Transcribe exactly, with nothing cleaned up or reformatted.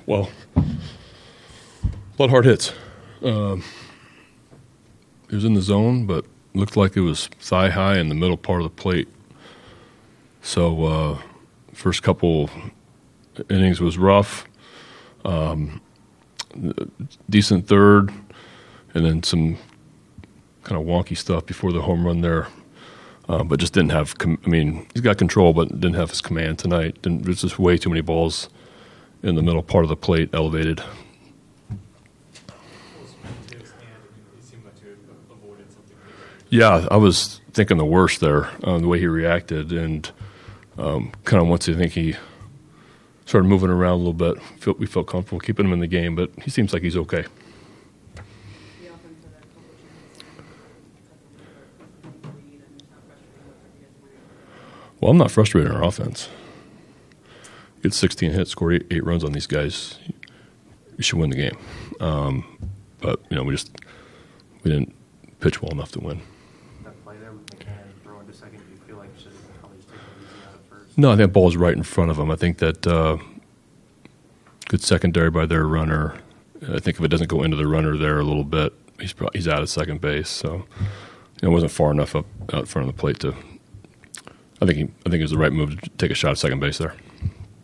Well, a lot of hard hits. Um, it was in the zone, but looked like it was thigh high in the middle part of the plate. So uh, first couple innings was rough. Um, decent third, and then some kind of wonky stuff before the home run there. Uh, but just didn't have, com- I mean, he's got control, but didn't have his command tonight. Didn't, there's just way too many balls in the middle part of the plate elevated. Yeah, I was thinking the worst there, uh, the way he reacted. And um, kind of once I think he started moving around a little bit, felt, we felt comfortable keeping him in the game, but he seems like he's okay. Well, I'm not frustrated in our offense. Get sixteen hits, score eight, eight runs on these guys. We should win the game. Um, but, you know, we just we didn't pitch well enough to win. That play there with McCann throwing to second, do you feel like you should have probably just taken it easy out at first? No, I think the ball is right in front of him. I think that uh, good secondary by their runner. I think if it doesn't go into the runner there a little bit, he's probably, he's out of second base. So you know, it wasn't far enough up out in front of the plate to. I think he, I think it was the right move to take a shot at second base there.